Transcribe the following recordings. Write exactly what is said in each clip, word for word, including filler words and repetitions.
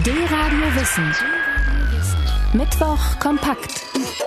D-Radio Wissen. Mittwoch kompakt.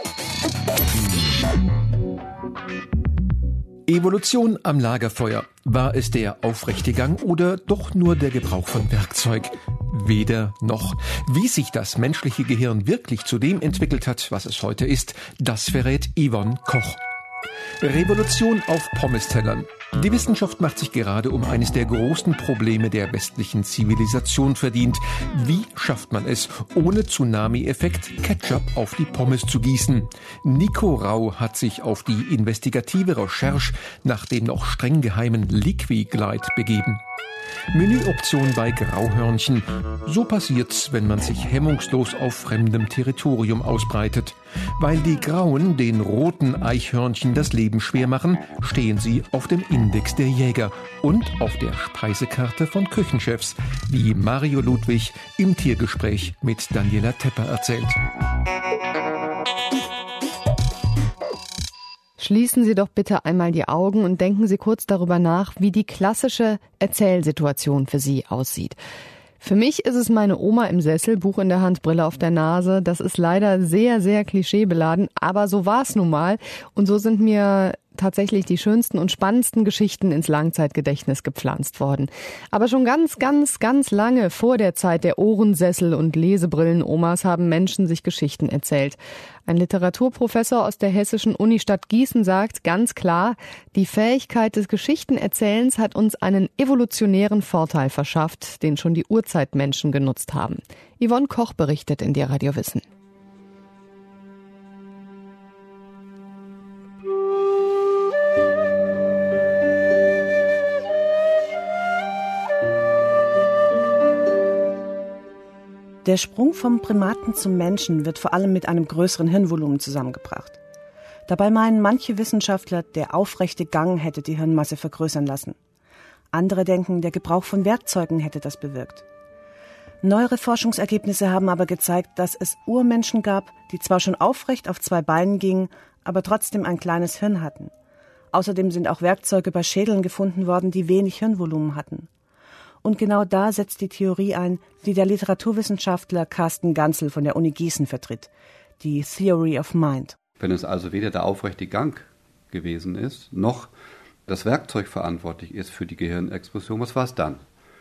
Evolution am Lagerfeuer. War es der aufrechte Gang oder doch nur der Gebrauch von Werkzeug? Weder noch. Wie sich das menschliche Gehirn wirklich zu dem entwickelt hat, was es heute ist, das verrät Yvonne Koch. Revolution auf Pommes-Tellern. Die Wissenschaft macht sich gerade um eines der großen Probleme der westlichen Zivilisation verdient. Wie schafft man es, ohne Tsunami-Effekt Ketchup auf die Pommes zu gießen? Nico Rau hat sich auf die investigative Recherche nach dem noch streng geheimen Liquiglide begeben. Menüoption bei Grauhörnchen. So passiert's, wenn man sich hemmungslos auf fremdem Territorium ausbreitet. Weil die Grauen den roten Eichhörnchen das Leben schwer machen, stehen sie auf dem Index der Jäger und auf der Speisekarte von Küchenchefs, wie Mario Ludwig im Tiergespräch mit Daniela Tepper erzählt. Schließen Sie doch bitte einmal die Augen und denken Sie kurz darüber nach, wie die klassische Erzählsituation für Sie aussieht. Für mich ist es meine Oma im Sessel, Buch in der Hand, Brille auf der Nase. Das ist leider sehr, sehr klischeebeladen, aber so war es nun mal. Und so sind mir tatsächlich die schönsten und spannendsten Geschichten ins Langzeitgedächtnis gepflanzt worden. Aber schon ganz, ganz, ganz lange vor der Zeit der Ohrensessel und Lesebrillen-Omas haben Menschen sich Geschichten erzählt. Ein Literaturprofessor aus der hessischen Unistadt Gießen sagt ganz klar, die Fähigkeit des Geschichtenerzählens hat uns einen evolutionären Vorteil verschafft, den schon die Urzeitmenschen genutzt haben. Yvonne Koch berichtet in D-Radio Wissen. Der Sprung vom Primaten zum Menschen wird vor allem mit einem größeren Hirnvolumen zusammengebracht. Dabei meinen manche Wissenschaftler, der aufrechte Gang hätte die Hirnmasse vergrößern lassen. Andere denken, der Gebrauch von Werkzeugen hätte das bewirkt. Neuere Forschungsergebnisse haben aber gezeigt, dass es Urmenschen gab, die zwar schon aufrecht auf zwei Beinen gingen, aber trotzdem ein kleines Hirn hatten. Außerdem sind auch Werkzeuge bei Schädeln gefunden worden, die wenig Hirnvolumen hatten. Und genau da setzt die Theorie ein, die der Literaturwissenschaftler Carsten Ganzel von der Uni Gießen vertritt, die Theory of Mind. Wenn es also weder der aufrechte Gang gewesen ist, noch das Werkzeug verantwortlich ist für die Gehirnexplosion, was war es dann?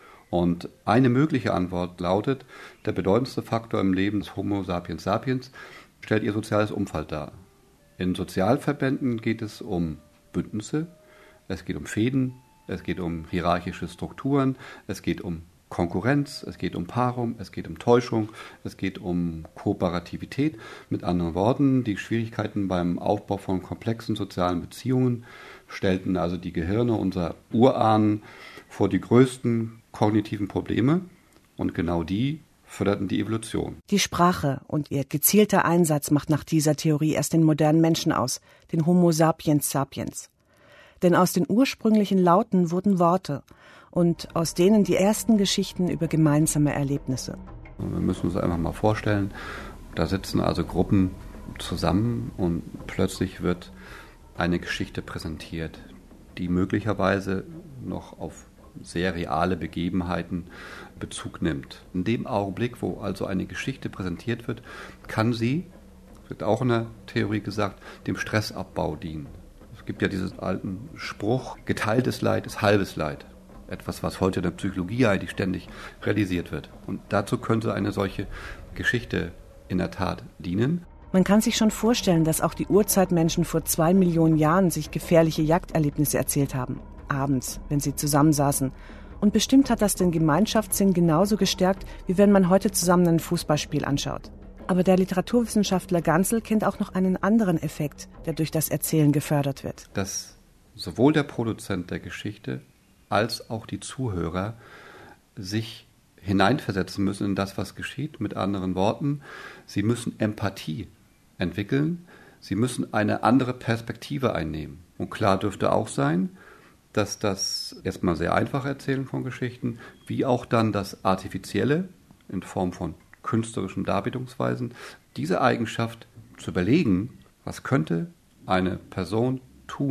Und eine mögliche Antwort lautet, der bedeutendste Faktor im Leben des Homo sapiens sapiens stellt ihr soziales Umfeld dar. In Sozialverbänden geht es um Bündnisse, es geht um Fehden, es geht um hierarchische Strukturen, es geht um Konkurrenz, es geht um Paarung, es geht um Täuschung, es geht um Kooperativität. Mit anderen Worten, die Schwierigkeiten beim Aufbau von komplexen sozialen Beziehungen stellten also die Gehirne unserer Urahnen vor die größten kognitiven Probleme und genau die förderten die Evolution. Die Sprache und ihr gezielter Einsatz macht nach dieser Theorie erst den modernen Menschen aus, den Homo sapiens sapiens. Denn aus den ursprünglichen Lauten wurden Worte und aus denen die ersten Geschichten über gemeinsame Erlebnisse. Wir müssen uns einfach mal vorstellen, da sitzen also Gruppen zusammen und plötzlich wird eine Geschichte präsentiert, die möglicherweise noch auf sehr reale Begebenheiten Bezug nimmt. In dem Augenblick, wo also eine Geschichte präsentiert wird, kann sie, wird auch in der Theorie gesagt, dem Stressabbau dienen. Es gibt ja diesen alten Spruch, geteiltes Leid ist halbes Leid. Etwas, was heute in der Psychologie eigentlich ständig realisiert wird. Und dazu könnte eine solche Geschichte in der Tat dienen. Man kann sich schon vorstellen, dass auch die Urzeitmenschen vor zwei Millionen Jahren sich gefährliche Jagderlebnisse erzählt haben. Abends, wenn sie zusammensaßen. Und bestimmt hat das den Gemeinschaftssinn genauso gestärkt, wie wenn man heute zusammen ein Fußballspiel anschaut. Aber der Literaturwissenschaftler Ganzel kennt auch noch einen anderen Effekt, der durch das Erzählen gefördert wird. Dass sowohl der Produzent der Geschichte als auch die Zuhörer sich hineinversetzen müssen in das, was geschieht. Mit anderen Worten, sie müssen Empathie entwickeln, sie müssen eine andere Perspektive einnehmen. Und klar dürfte auch sein, dass das erstmal sehr einfache Erzählen von Geschichten, wie auch dann das Artifizielle in Form von künstlerischen Darbietungsweisen, diese Eigenschaft zu überlegen, was könnte eine Person tun,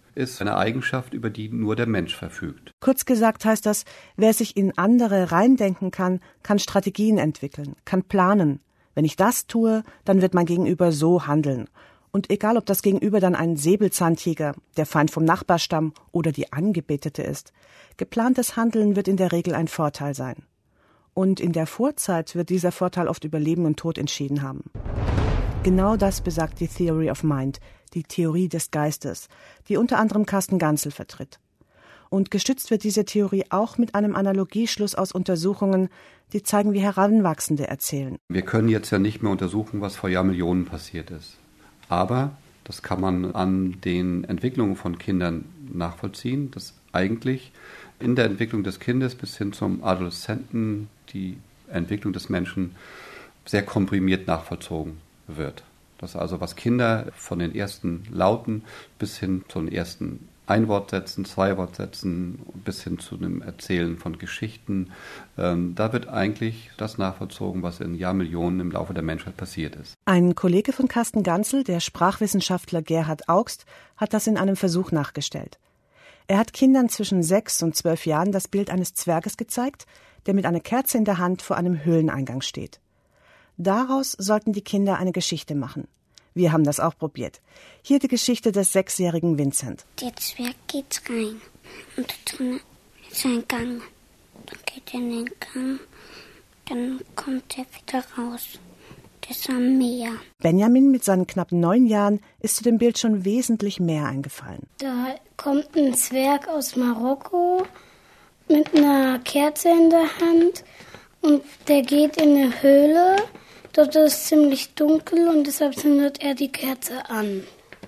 ist eine Eigenschaft, über die nur der Mensch verfügt. Kurz gesagt heißt das, wer sich in andere reindenken kann, kann Strategien entwickeln, kann planen. Wenn ich das tue, dann wird mein Gegenüber so handeln. Und egal, ob das Gegenüber dann ein Säbelzahntiger, der Feind vom Nachbarstamm oder die Angebetete ist, geplantes Handeln wird in der Regel ein Vorteil sein. Und in der Vorzeit wird dieser Vorteil oft über Leben und Tod entschieden haben. Genau das besagt die Theory of Mind, die Theorie des Geistes, die unter anderem Carsten Ganzel vertritt. Und gestützt wird diese Theorie auch mit einem Analogieschluss aus Untersuchungen, die zeigen, wie Heranwachsende erzählen. Wir können jetzt ja nicht mehr untersuchen, was vor Jahrmillionen passiert ist. Aber das kann man an den Entwicklungen von Kindern nachvollziehen, dass eigentlich in der Entwicklung des Kindes bis hin zum Adoleszenten die Entwicklung des Menschen sehr komprimiert nachvollzogen wird. Dass also was Kinder von den ersten Lauten bis hin zu den ersten Einwortsätzen, Zweiwortsätzen bis hin zu dem Erzählen von Geschichten, ähm, da wird eigentlich das nachvollzogen, was in Jahrmillionen im Laufe der Menschheit passiert ist. Ein Kollege von Carsten Ganzel, der Sprachwissenschaftler Gerhard Augst, hat das in einem Versuch nachgestellt. Er hat Kindern zwischen sechs und zwölf Jahren das Bild eines Zwerges gezeigt, der mit einer Kerze in der Hand vor einem Höhleneingang steht. Daraus sollten die Kinder eine Geschichte machen. Wir haben das auch probiert. Hier die Geschichte des sechsjährigen Vincent. Der Zwerg geht rein und drin ist ein Gang. Dann geht er in den Gang, dann kommt er wieder raus. Das ist am Meer. Benjamin mit seinen knapp neun Jahren ist zu dem Bild schon wesentlich mehr eingefallen. Da kommt ein Zwerg aus Marokko mit einer Kerze in der Hand und der geht in eine Höhle. Dort ist es ziemlich dunkel und deshalb zündet er die Kerze an.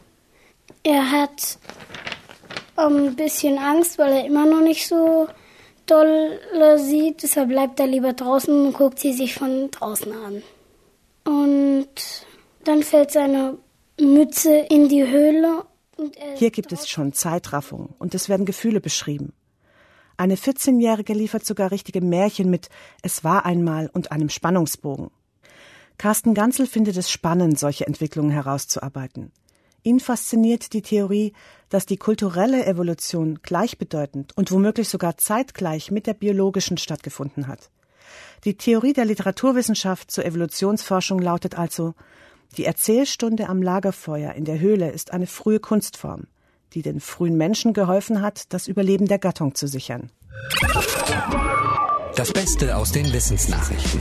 Er hat ein bisschen Angst, weil er immer noch nicht so doll sieht. Deshalb bleibt er lieber draußen und guckt sie sich von draußen an. Und dann fällt seine Mütze in die Höhle. Und er Hier gibt es schon Zeitraffung und es werden Gefühle beschrieben. Eine vierzehnjährige liefert sogar richtige Märchen mit »Es war einmal« und einem Spannungsbogen. Carsten Ganzel findet es spannend, solche Entwicklungen herauszuarbeiten. Ihn fasziniert die Theorie, dass die kulturelle Evolution gleichbedeutend und womöglich sogar zeitgleich mit der biologischen stattgefunden hat. Die Theorie der Literaturwissenschaft zur Evolutionsforschung lautet also, die Erzählstunde am Lagerfeuer in der Höhle ist eine frühe Kunstform, die den frühen Menschen geholfen hat, das Überleben der Gattung zu sichern. Das Beste aus den Wissensnachrichten.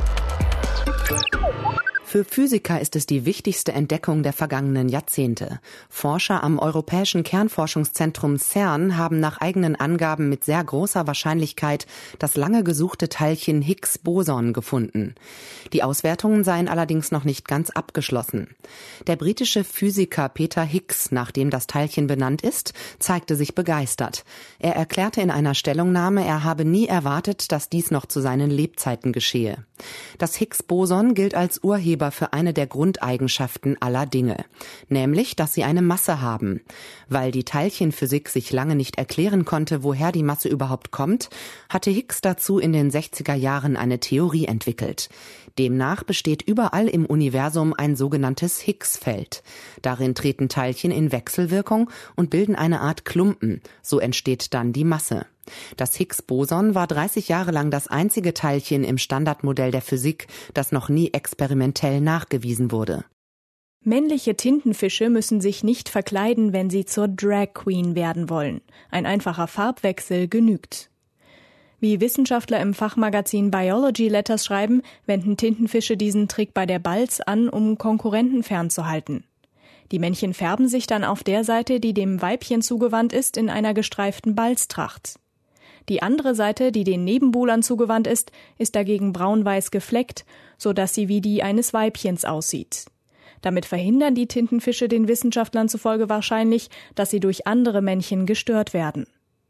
Für Physiker ist es die wichtigste Entdeckung der vergangenen Jahrzehnte. Forscher am Europäischen Kernforschungszentrum CERN haben nach eigenen Angaben mit sehr großer Wahrscheinlichkeit das lange gesuchte Teilchen Higgs-Boson gefunden. Die Auswertungen seien allerdings noch nicht ganz abgeschlossen. Der britische Physiker Peter Higgs, nach dem das Teilchen benannt ist, zeigte sich begeistert. Er erklärte in einer Stellungnahme, er habe nie erwartet, dass dies noch zu seinen Lebzeiten geschehe. Das Higgs-Boson gilt als Urheber für eine der Grundeigenschaften aller Dinge, nämlich, dass sie eine Masse haben. Weil die Teilchenphysik sich lange nicht erklären konnte, woher die Masse überhaupt kommt, hatte Higgs dazu in den sechziger Jahren eine Theorie entwickelt. Demnach besteht überall im Universum ein sogenanntes Higgs-Feld. Darin treten Teilchen in Wechselwirkung und bilden eine Art Klumpen. So entsteht dann die Masse. Das Higgs-Boson war dreißig Jahre lang das einzige Teilchen im Standardmodell der Physik, das noch nie experimentell nachgewiesen wurde. Männliche Tintenfische müssen sich nicht verkleiden, wenn sie zur Drag Queen werden wollen. Ein einfacher Farbwechsel genügt. Wie Wissenschaftler im Fachmagazin Biology Letters schreiben, wenden Tintenfische diesen Trick bei der Balz an, um Konkurrenten fernzuhalten. Die Männchen färben sich dann auf der Seite, die dem Weibchen zugewandt ist, in einer gestreiften Balztracht. Die andere Seite, die den Nebenbuhlern zugewandt ist, ist dagegen braun-weiß gefleckt, sodass sie wie die eines Weibchens aussieht. Damit verhindern die Tintenfische den Wissenschaftlern zufolge wahrscheinlich, dass sie durch andere Männchen gestört werden.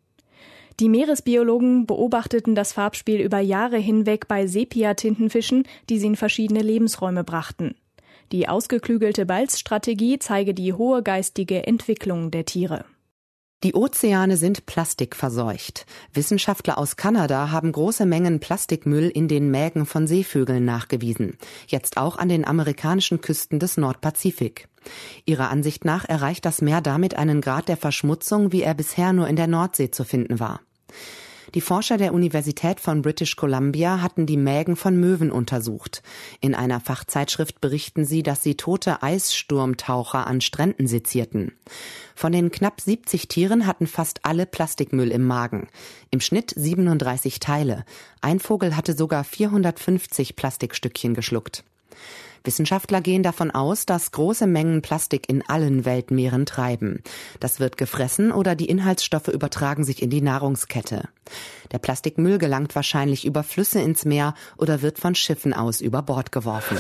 Die Meeresbiologen beobachteten das Farbspiel über Jahre hinweg bei Sepia-Tintenfischen, die sie in verschiedene Lebensräume brachten. Die ausgeklügelte Balzstrategie zeige die hohe geistige Entwicklung der Tiere. Die Ozeane sind plastikverseucht. Wissenschaftler aus Kanada haben große Mengen Plastikmüll in den Mägen von Seevögeln nachgewiesen. Jetzt auch an den amerikanischen Küsten des Nordpazifik. Ihrer Ansicht nach erreicht das Meer damit einen Grad der Verschmutzung, wie er bisher nur in der Nordsee zu finden war. Die Forscher der Universität von British Columbia hatten die Mägen von Möwen untersucht. In einer Fachzeitschrift berichten sie, dass sie tote Eissturmtaucher an Stränden sezierten. Von den knapp siebzig Tieren hatten fast alle Plastikmüll im Magen. Im Schnitt siebenunddreißig Teile. Ein Vogel hatte sogar vierhundertfünfzig Plastikstückchen geschluckt. Wissenschaftler gehen davon aus, dass große Mengen Plastik in allen Weltmeeren treiben. Das wird gefressen oder die Inhaltsstoffe übertragen sich in die Nahrungskette. Der Plastikmüll gelangt wahrscheinlich über Flüsse ins Meer oder wird von Schiffen aus über Bord geworfen.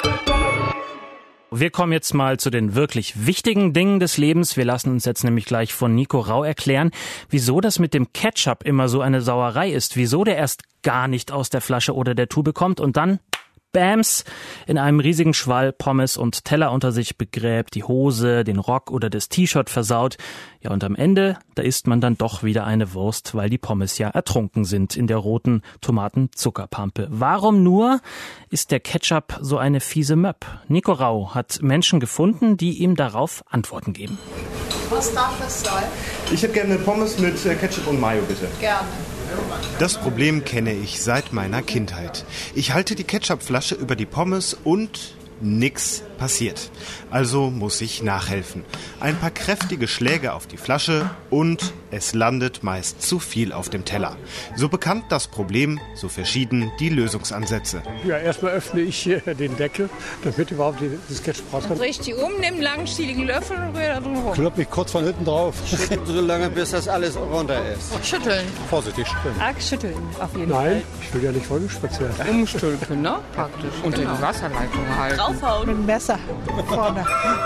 Wir kommen jetzt mal zu den wirklich wichtigen Dingen des Lebens. Wir lassen uns jetzt nämlich gleich von Nico Rau erklären, wieso das mit dem Ketchup immer so eine Sauerei ist, wieso der erst gar nicht aus der Flasche oder der Tube kommt und dann Bams, in einem riesigen Schwall Pommes und Teller unter sich begräbt, die Hose, den Rock oder das T-Shirt versaut. Ja, und am Ende, da isst man dann doch wieder eine Wurst, weil die Pommes ja ertrunken sind in der roten Tomatenzuckerpampe. Warum nur ist der Ketchup so eine fiese Möpp? Nico Rau hat Menschen gefunden, die ihm darauf Antworten geben. Was darf es sein? Ich hätte gerne Pommes mit Ketchup und Mayo, bitte. Gerne. Das Problem kenne ich seit meiner Kindheit. Ich halte die Ketchupflasche über die Pommes und nix passiert. Also muss ich nachhelfen. Ein paar kräftige Schläge auf die Flasche und es landet meist zu viel auf dem Teller. So bekannt das Problem, so verschieden die Lösungsansätze. Ja, erstmal öffne ich hier den Deckel, damit überhaupt das Ketchup rauskommt. Dreh ich die um, nehme einen langen, Löffel und rühre da drum rum. Klopp mich kurz von hinten drauf. Schütteln so lange, bis das alles runter ist. Schütteln. Vorsichtig schütteln. Arg schütteln, auf jeden Nein, Fall. Nein, ich will ja nicht vollgespritzt werden. Umstülpen, ne? Praktisch. Und genau. Die Wasserleitung halten. Draufhauen. Mit dem Messer vorne.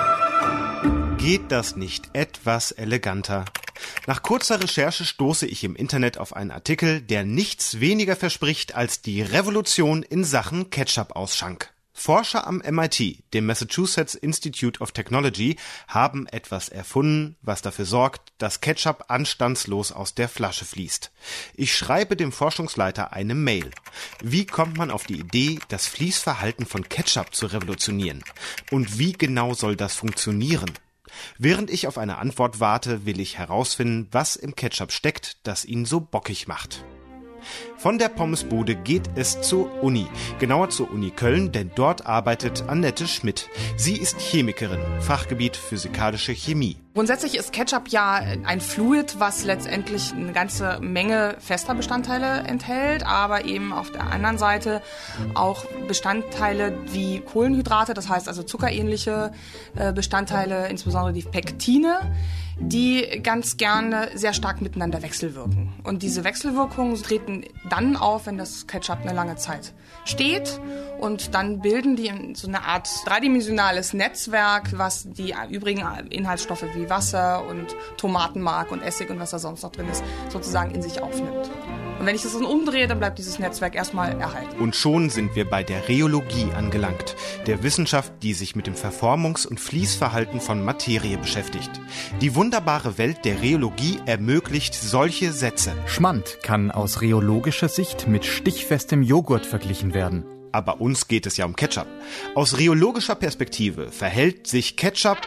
Geht das nicht etwas eleganter? Nach kurzer Recherche stoße ich im Internet auf einen Artikel, der nichts weniger verspricht als die Revolution in Sachen Ketchup-Ausschank. Forscher am M I T, dem Massachusetts Institute of Technology, haben etwas erfunden, was dafür sorgt, dass Ketchup anstandslos aus der Flasche fließt. Ich schreibe dem Forschungsleiter eine Mail. Wie kommt man auf die Idee, das Fließverhalten von Ketchup zu revolutionieren? Und wie genau soll das funktionieren? Während ich auf eine Antwort warte, will ich herausfinden, was im Ketchup steckt, das ihn so bockig macht. Von der Pommesbude geht es zur Uni, genauer zur Uni Köln, denn dort arbeitet Annette Schmidt. Sie ist Chemikerin, Fachgebiet physikalische Chemie. Grundsätzlich ist Ketchup ja ein Fluid, was letztendlich eine ganze Menge fester Bestandteile enthält, aber eben auf der anderen Seite auch Bestandteile wie Kohlenhydrate, das heißt also zuckerähnliche Bestandteile, insbesondere die Pektine, die ganz gerne sehr stark miteinander wechselwirken. Und diese Wechselwirkungen treten dann auf, wenn das Ketchup eine lange Zeit steht. Und dann bilden die so eine Art dreidimensionales Netzwerk, was die übrigen Inhaltsstoffe wie Wasser und Tomatenmark und Essig und was da sonst noch drin ist, sozusagen in sich aufnimmt. Und wenn ich das dann umdrehe, dann bleibt dieses Netzwerk erstmal erhalten. Und schon sind wir bei der Rheologie angelangt, der Wissenschaft, die sich mit dem Verformungs- und Fließverhalten von Materie beschäftigt. Die wunderbare Welt der Rheologie ermöglicht solche Sätze. Schmand kann aus rheologischer Sicht mit stichfestem Joghurt verglichen werden. Aber uns geht es ja um Ketchup. Aus rheologischer Perspektive verhält sich Ketchup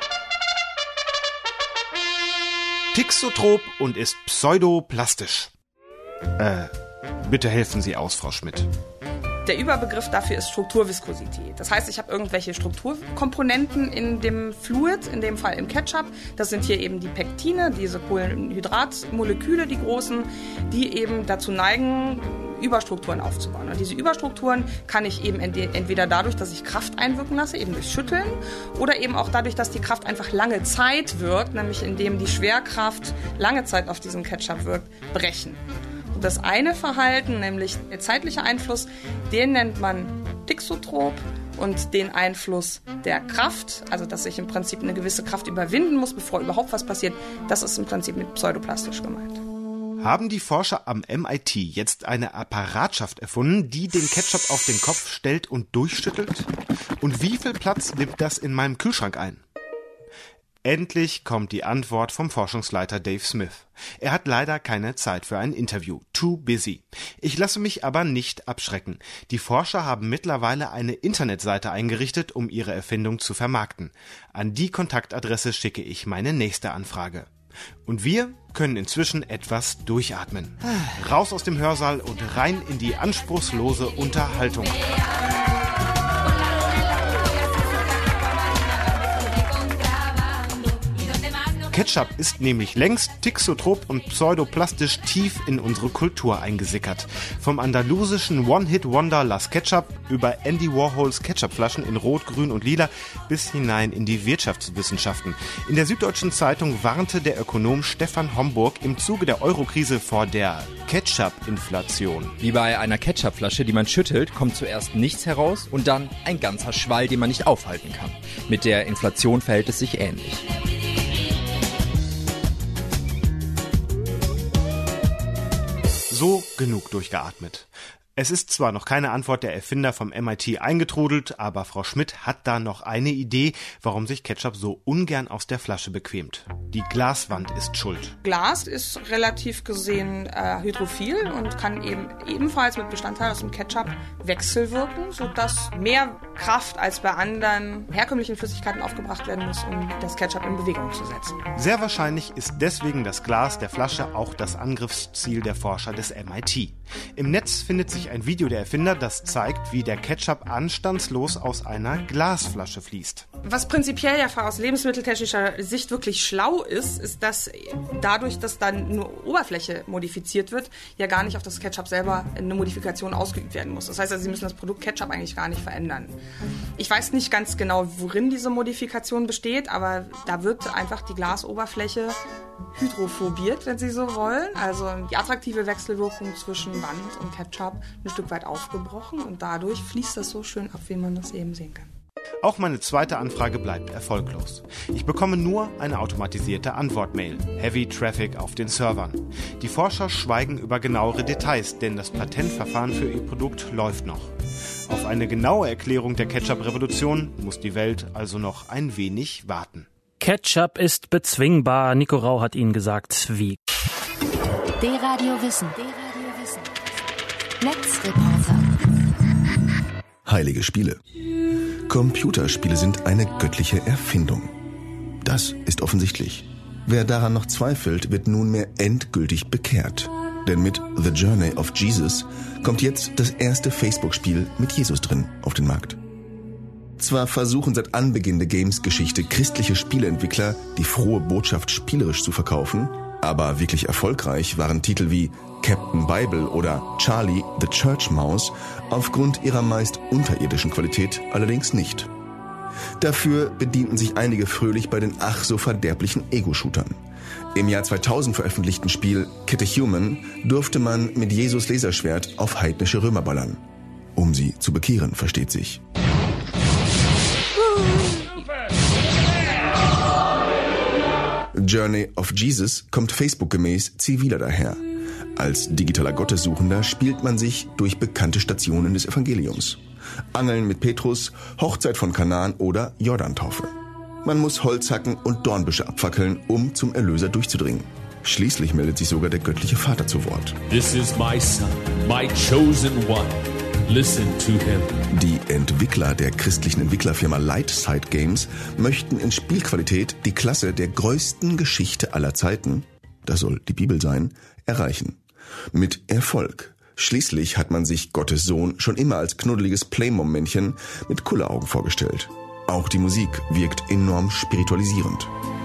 thixotrop und ist pseudoplastisch. Äh, bitte helfen Sie aus, Frau Schmidt. Der Überbegriff dafür ist Strukturviskosität. Das heißt, ich habe irgendwelche Strukturkomponenten in dem Fluid, in dem Fall im Ketchup. Das sind hier eben die Pektine, diese Kohlenhydratmoleküle, die großen, die eben dazu neigen, Überstrukturen aufzubauen. Und diese Überstrukturen kann ich eben entweder dadurch, dass ich Kraft einwirken lasse, eben durch Schütteln, oder eben auch dadurch, dass die Kraft einfach lange Zeit wirkt, nämlich indem die Schwerkraft lange Zeit auf diesen Ketchup wirkt, brechen. Und das eine Verhalten, nämlich der zeitliche Einfluss, den nennt man thixotrop, und den Einfluss der Kraft, also dass ich im Prinzip eine gewisse Kraft überwinden muss, bevor überhaupt was passiert, das ist im Prinzip mit pseudoplastisch gemeint. Haben die Forscher am M I T jetzt eine Apparatschaft erfunden, die den Ketchup auf den Kopf stellt und durchschüttelt? Und wie viel Platz nimmt das in meinem Kühlschrank ein? Endlich kommt die Antwort vom Forschungsleiter Dave Smith. Er hat leider keine Zeit für ein Interview. Too busy. Ich lasse mich aber nicht abschrecken. Die Forscher haben mittlerweile eine Internetseite eingerichtet, um ihre Erfindung zu vermarkten. An die Kontaktadresse schicke ich meine nächste Anfrage. Und wir können inzwischen etwas durchatmen. Raus aus dem Hörsaal und rein in die anspruchslose Unterhaltung. Ketchup ist nämlich längst tixotrop und pseudoplastisch tief in unsere Kultur eingesickert. Vom andalusischen One-Hit-Wonder Las Ketchup über Andy Warhols Ketchupflaschen in Rot, Grün und Lila bis hinein in die Wirtschaftswissenschaften. In der Süddeutschen Zeitung warnte der Ökonom Stefan Homburg im Zuge der Eurokrise vor der Ketchup-Inflation. Wie bei einer Ketchupflasche, die man schüttelt, kommt zuerst nichts heraus und dann ein ganzer Schwall, den man nicht aufhalten kann. Mit der Inflation verhält es sich ähnlich. So, genug durchgeatmet. Es ist zwar noch keine Antwort der Erfinder vom M I T eingetrudelt, aber Frau Schmidt hat da noch eine Idee, warum sich Ketchup so ungern aus der Flasche bequemt. Die Glaswand ist schuld. Glas ist relativ gesehen äh, hydrophil und kann eben ebenfalls mit Bestandteilen aus dem Ketchup wechselwirken, sodass mehr Kraft als bei anderen herkömmlichen Flüssigkeiten aufgebracht werden muss, um das Ketchup in Bewegung zu setzen. Sehr wahrscheinlich ist deswegen das Glas der Flasche auch das Angriffsziel der Forscher des M I T. Im Netz findet sich ein Video der Erfinder, das zeigt, wie der Ketchup anstandslos aus einer Glasflasche fließt. Was prinzipiell ja aus lebensmitteltechnischer Sicht wirklich schlau ist, ist, dass dadurch, dass dann nur Oberfläche modifiziert wird, ja gar nicht auf das Ketchup selber eine Modifikation ausgeübt werden muss. Das heißt also, Sie müssen das Produkt Ketchup eigentlich gar nicht verändern. Ich weiß nicht ganz genau, worin diese Modifikation besteht, aber da wird einfach die Glasoberfläche hydrophobiert, wenn Sie so wollen. Also die attraktive Wechselwirkung zwischen Wand und Ketchup ein Stück weit aufgebrochen und dadurch fließt das so schön ab, wie man das eben sehen kann. Auch meine zweite Anfrage bleibt erfolglos. Ich bekomme nur eine automatisierte Antwortmail. Heavy Traffic auf den Servern. Die Forscher schweigen über genauere Details, denn das Patentverfahren für ihr Produkt läuft noch. Auf eine genaue Erklärung der Ketchup-Revolution muss die Welt also noch ein wenig warten. Ketchup ist bezwingbar. Nico Rau hat Ihnen gesagt, wie. D-Radio Wissen. D-Radio Wissen. Netzreporter. Heilige Spiele. Computerspiele sind eine göttliche Erfindung. Das ist offensichtlich. Wer daran noch zweifelt, wird nunmehr endgültig bekehrt. Denn mit The Journey of Jesus kommt jetzt das erste Facebook-Spiel mit Jesus drin auf den Markt. Zwar versuchen seit Anbeginn der Games-Geschichte christliche Spieleentwickler, die frohe Botschaft spielerisch zu verkaufen, aber wirklich erfolgreich waren Titel wie Captain Bible oder Charlie the Church Mouse aufgrund ihrer meist unterirdischen Qualität allerdings nicht. Dafür bedienten sich einige fröhlich bei den ach so verderblichen Ego-Shootern. Im Jahr zweitausend veröffentlichten Spiel Catechumen durfte man mit Jesus Laserschwert auf heidnische Römer ballern. Um sie zu bekehren, versteht sich. Journey of Jesus kommt Facebook-gemäß ziviler daher. Als digitaler Gottessuchender spielt man sich durch bekannte Stationen des Evangeliums. Angeln mit Petrus, Hochzeit von Kanaan oder Jordantaufe. Man muss Holz hacken und Dornbüsche abfackeln, um zum Erlöser durchzudringen. Schließlich meldet sich sogar der göttliche Vater zu Wort. This is my son, my chosen one. Listen to him. Die Entwickler der christlichen Entwicklerfirma Lightside Games möchten in Spielqualität die Klasse der größten Geschichte aller Zeiten, das soll die Bibel sein, erreichen. Mit Erfolg. Schließlich hat man sich Gottes Sohn schon immer als knuddeliges Playmom-Männchen mit Kulleraugen vorgestellt. Auch die Musik wirkt enorm spiritualisierend.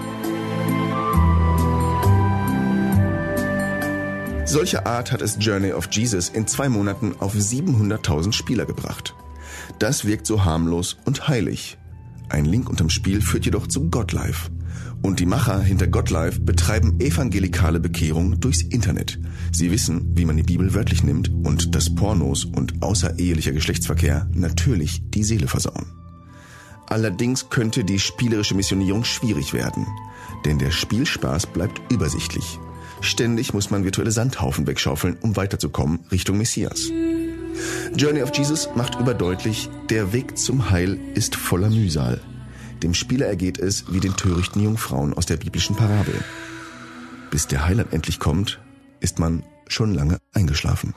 Solcher Art hat es Journey of Jesus in zwei Monaten auf siebenhunderttausend Spieler gebracht. Das wirkt so harmlos und heilig. Ein Link unterm Spiel führt jedoch zu Godlife. Und die Macher hinter Godlife betreiben evangelikale Bekehrung durchs Internet. Sie wissen, wie man die Bibel wörtlich nimmt und dass Pornos und außerehelicher Geschlechtsverkehr natürlich die Seele versauen. Allerdings könnte die spielerische Missionierung schwierig werden, denn der Spielspaß bleibt übersichtlich. Ständig muss man virtuelle Sandhaufen wegschaufeln, um weiterzukommen Richtung Messias. Journey of Jesus macht überdeutlich, der Weg zum Heil ist voller Mühsal. Dem Spieler ergeht es wie den törichten Jungfrauen aus der biblischen Parabel. Bis der Heiland endlich kommt, ist man schon lange eingeschlafen.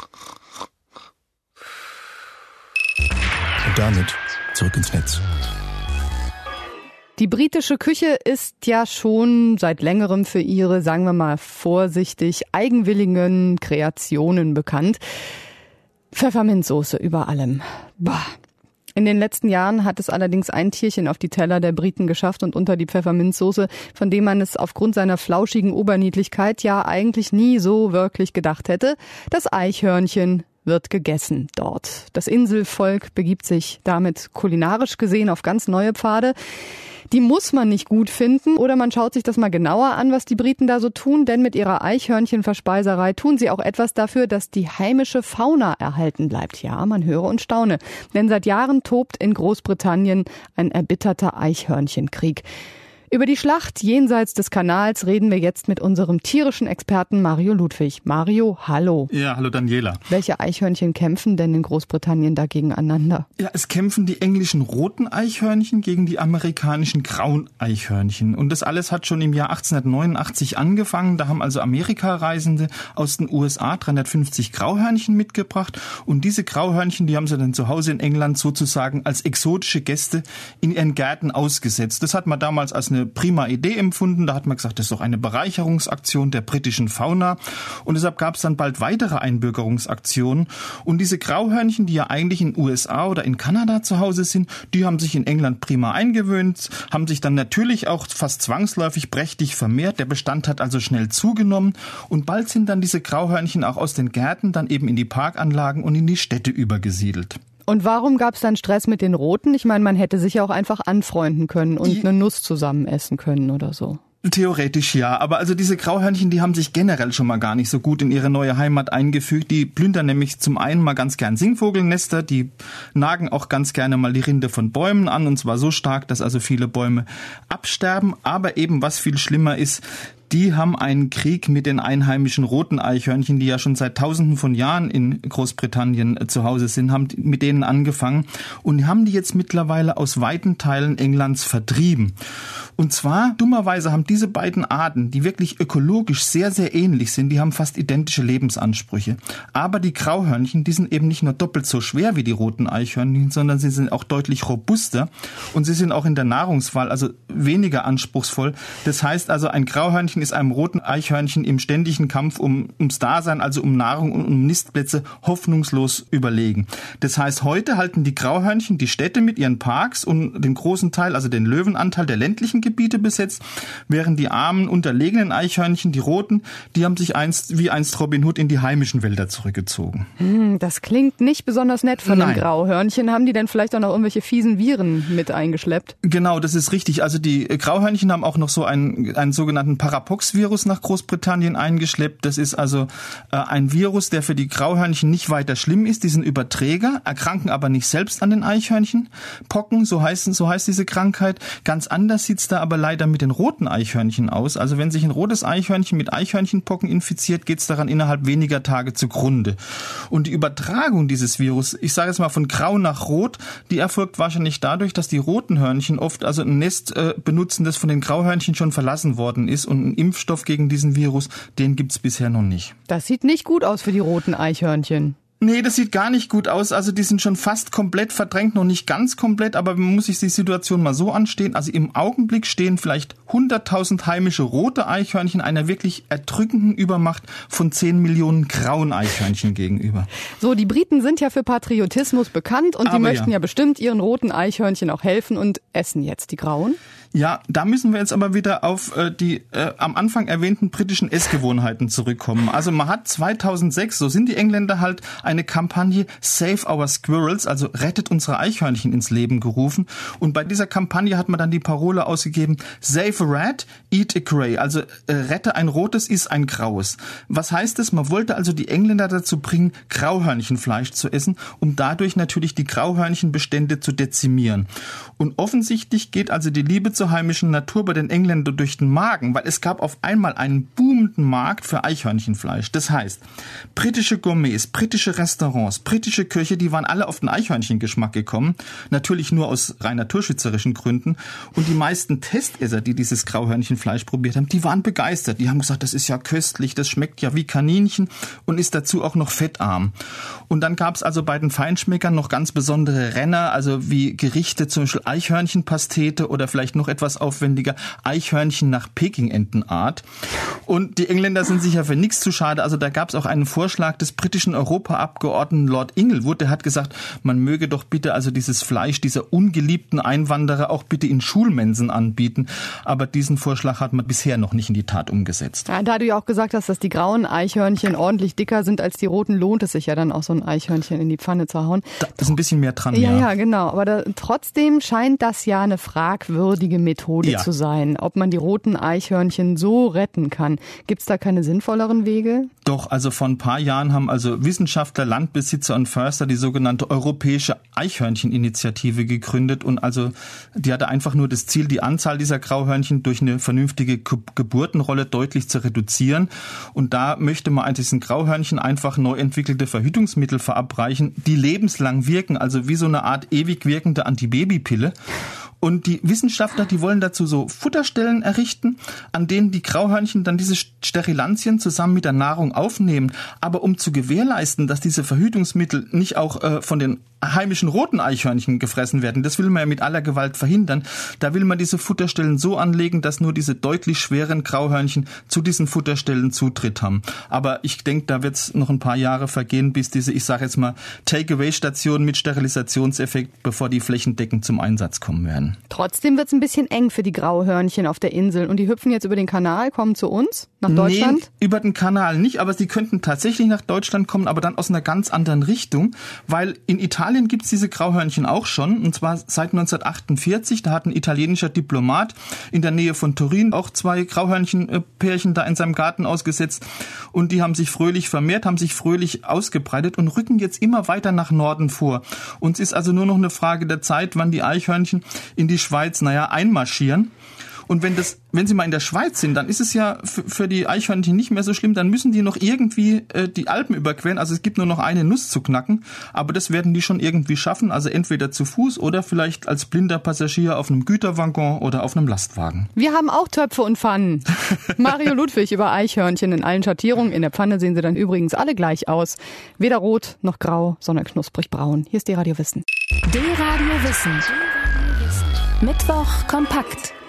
Und damit zurück ins Netz. Die britische Küche ist ja schon seit längerem für ihre, sagen wir mal vorsichtig, eigenwilligen Kreationen bekannt. Pfefferminzsoße über allem. Bah. In den letzten Jahren hat es allerdings ein Tierchen auf die Teller der Briten geschafft und unter die Pfefferminzsoße, von dem man es aufgrund seiner flauschigen Oberniedlichkeit ja eigentlich nie so wirklich gedacht hätte. Das Eichhörnchen wird gegessen dort. Das Inselvolk begibt sich damit kulinarisch gesehen auf ganz neue Pfade. Die muss man nicht gut finden oder man schaut sich das mal genauer an, was die Briten da so tun, denn mit ihrer Eichhörnchenverspeiserei tun sie auch etwas dafür, dass die heimische Fauna erhalten bleibt. Ja, man höre und staune, denn seit Jahren tobt in Großbritannien ein erbitterter Eichhörnchenkrieg. Über die Schlacht jenseits des Kanals reden wir jetzt mit unserem tierischen Experten Mario Ludwig. Mario, hallo. Ja, hallo Daniela. Welche Eichhörnchen kämpfen denn in Großbritannien da gegeneinander? Ja, es kämpfen die englischen roten Eichhörnchen gegen die amerikanischen grauen Eichhörnchen. Und das alles hat schon im Jahr achtzehnhundertneunundachtzig angefangen. Da haben also Amerikareisende aus den U S A dreihundertfünfzig Grauhörnchen mitgebracht. Und diese Grauhörnchen, die haben sie dann zu Hause in England sozusagen als exotische Gäste in ihren Gärten ausgesetzt. Das hat man damals als eine prima Idee empfunden. Da hat man gesagt, das ist doch eine Bereicherungsaktion der britischen Fauna. Und deshalb gab es dann bald weitere Einbürgerungsaktionen. Und diese Grauhörnchen, die ja eigentlich in U S A oder in Kanada zu Hause sind, die haben sich in England prima eingewöhnt, haben sich dann natürlich auch fast zwangsläufig prächtig vermehrt. Der Bestand hat also schnell zugenommen. Und bald sind dann diese Grauhörnchen auch aus den Gärten dann eben in die Parkanlagen und in die Städte übergesiedelt. Und warum gab es dann Stress mit den Roten? Ich meine, man hätte sich ja auch einfach anfreunden können und eine Nuss zusammen essen können oder so. Theoretisch ja, aber also diese Grauhörnchen, die haben sich generell schon mal gar nicht so gut in ihre neue Heimat eingefügt. Die plündern nämlich zum einen mal ganz gern Singvogelnester, die nagen auch ganz gerne mal die Rinde von Bäumen an, und zwar so stark, dass also viele Bäume absterben. Aber eben, was viel schlimmer ist, die haben einen Krieg mit den einheimischen roten Eichhörnchen, die ja schon seit Tausenden von Jahren in Großbritannien zu Hause sind, haben mit denen angefangen und haben die jetzt mittlerweile aus weiten Teilen Englands vertrieben. Und zwar, dummerweise, haben diese beiden Arten, die wirklich ökologisch sehr, sehr ähnlich sind, die haben fast identische Lebensansprüche. Aber die Grauhörnchen, die sind eben nicht nur doppelt so schwer wie die roten Eichhörnchen, sondern sie sind auch deutlich robuster und sie sind auch in der Nahrungswahl also weniger anspruchsvoll. Das heißt also, ein Grauhörnchen ist einem roten Eichhörnchen im ständigen Kampf um, ums Dasein, also um Nahrung und um Nistplätze, hoffnungslos überlegen. Das heißt, heute halten die Grauhörnchen die Städte mit ihren Parks und den großen Teil, also den Löwenanteil der ländlichen Gebiete besetzt, während die armen, unterlegenen Eichhörnchen, die roten, die haben sich einst wie einst Robin Hood in die heimischen Wälder zurückgezogen. Hm, das klingt nicht besonders nett von Nein. den Grauhörnchen. Haben die denn vielleicht auch noch irgendwelche fiesen Viren mit eingeschleppt? Genau, das ist richtig. Also die Grauhörnchen haben auch noch so einen, einen sogenannten Parapox-Virus nach Großbritannien eingeschleppt. Das ist also äh, ein Virus, der für die Grauhörnchen nicht weiter schlimm ist. Die sind Überträger, erkranken aber nicht selbst an den Eichhörnchen. Pocken, so heißt, so heißt diese Krankheit. Ganz anders sieht's da aber leider mit den roten Eichhörnchen aus. Also wenn sich ein rotes Eichhörnchen mit Eichhörnchenpocken infiziert, geht's daran innerhalb weniger Tage zugrunde. Und die Übertragung dieses Virus, ich sage jetzt mal von grau nach rot, die erfolgt wahrscheinlich dadurch, dass die roten Hörnchen oft also ein Nest äh, benutzen, das von den Grauhörnchen schon verlassen worden ist. Und einen Impfstoff gegen diesen Virus, den gibt's bisher noch nicht. Das sieht nicht gut aus für die roten Eichhörnchen. Nee, das sieht gar nicht gut aus. Also die sind schon fast komplett verdrängt, noch nicht ganz komplett, aber man muss sich die Situation mal so anstehen. Also im Augenblick stehen vielleicht hunderttausend heimische rote Eichhörnchen einer wirklich erdrückenden Übermacht von zehn Millionen grauen Eichhörnchen gegenüber. So, die Briten sind ja für Patriotismus bekannt und aber die möchten ja. ja bestimmt ihren roten Eichhörnchen auch helfen und essen jetzt die grauen. Ja, da müssen wir jetzt aber wieder auf äh, die äh, am Anfang erwähnten britischen Essgewohnheiten zurückkommen. Also man hat zweitausendsechs, so sind die Engländer halt, eine Kampagne Save Our Squirrels, also rettet unsere Eichhörnchen, ins Leben gerufen. Und bei dieser Kampagne hat man dann die Parole ausgegeben, Save a rat, eat a grey, also äh, rette ein rotes, iss ein graues. Was heißt das? Man wollte also die Engländer dazu bringen, Grauhörnchenfleisch zu essen, um dadurch natürlich die Grauhörnchenbestände zu dezimieren. Und offensichtlich geht also die Liebe zur zur heimischen Natur bei den Engländern durch den Magen, weil es gab auf einmal einen boomenden Markt für Eichhörnchenfleisch. Das heißt, britische Gourmets, britische Restaurants, britische Köche, die waren alle auf den Eichhörnchengeschmack gekommen. Natürlich nur aus rein naturschützerischen Gründen. Und die meisten Testesser, die dieses Grauhörnchenfleisch probiert haben, die waren begeistert. Die haben gesagt, das ist ja köstlich, das schmeckt ja wie Kaninchen und ist dazu auch noch fettarm. Und dann gab es also bei den Feinschmeckern noch ganz besondere Renner, also wie Gerichte, zum Beispiel Eichhörnchenpastete oder vielleicht noch etwas aufwendiger Eichhörnchen nach Peking-Entenart. Und die Engländer sind sicher für nichts zu schade. Also da gab es auch einen Vorschlag des britischen Europaabgeordneten Lord Inglewood, der hat gesagt, man möge doch bitte also dieses Fleisch dieser ungeliebten Einwanderer auch bitte in Schulmensen anbieten. Aber diesen Vorschlag hat man bisher noch nicht in die Tat umgesetzt. Ja, da du ja auch gesagt hast, dass die grauen Eichhörnchen ordentlich dicker sind als die roten, lohnt es sich ja dann auch so ein Eichhörnchen in die Pfanne zu hauen. Da ist ein bisschen mehr dran, ja. Ja, ja, genau. Aber da, trotzdem scheint das ja eine fragwürdige Methode ja. zu sein, ob man die roten Eichhörnchen so retten kann. Gibt es da keine sinnvolleren Wege? Doch, also vor ein paar Jahren haben also Wissenschaftler, Landbesitzer und Förster die sogenannte Europäische Eichhörncheninitiative gegründet und also die hatte einfach nur das Ziel, die Anzahl dieser Grauhörnchen durch eine vernünftige Geburtenrolle deutlich zu reduzieren. Und da möchte man an diesen Grauhörnchen einfach neu entwickelte Verhütungsmittel verabreichen, die lebenslang wirken, also wie so eine Art ewig wirkende Antibabypille. Und die Wissenschaftler, die wollen dazu so Futterstellen errichten, an denen die Grauhörnchen dann diese Sterilantien zusammen mit der Nahrung aufnehmen. Aber um zu gewährleisten, dass diese Verhütungsmittel nicht auch äh, von den heimischen roten Eichhörnchen gefressen werden, das will man ja mit aller Gewalt verhindern. Da will man diese Futterstellen so anlegen, dass nur diese deutlich schweren Grauhörnchen zu diesen Futterstellen Zutritt haben. Aber ich denke, da wird es noch ein paar Jahre vergehen, bis diese, ich sage jetzt mal, Takeaway-Stationen mit Sterilisationseffekt, bevor die flächendeckend zum Einsatz kommen werden. Trotzdem wird es ein bisschen eng für die Grauhörnchen auf der Insel. Und die hüpfen jetzt über den Kanal, kommen zu uns, nach Deutschland? Nee, über den Kanal nicht, aber sie könnten tatsächlich nach Deutschland kommen, aber dann aus einer ganz anderen Richtung. Weil in Italien gibt es diese Grauhörnchen auch schon, und zwar seit neunzehnhundertachtundvierzig. Da hat ein italienischer Diplomat in der Nähe von Turin auch zwei Grauhörnchenpärchen da in seinem Garten ausgesetzt. Und die haben sich fröhlich vermehrt, haben sich fröhlich ausgebreitet und rücken jetzt immer weiter nach Norden vor. Und es ist also nur noch eine Frage der Zeit, wann die Eichhörnchen in die Schweiz, naja, einmarschieren. Und wenn das, wenn sie mal in der Schweiz sind, dann ist es ja für, für die Eichhörnchen nicht mehr so schlimm. Dann müssen die noch irgendwie äh, die Alpen überqueren. Also es gibt nur noch eine Nuss zu knacken. Aber das werden die schon irgendwie schaffen. Also entweder zu Fuß oder vielleicht als blinder Passagier auf einem Güterwaggon oder auf einem Lastwagen. Wir haben auch Töpfe und Pfannen. Mario Ludwig über Eichhörnchen in allen Schattierungen. In der Pfanne sehen sie dann übrigens alle gleich aus. Weder rot noch grau, sondern knusprig braun. Hier ist D-Radio Wissen. D-Radio Wissen. Mittwoch kompakt.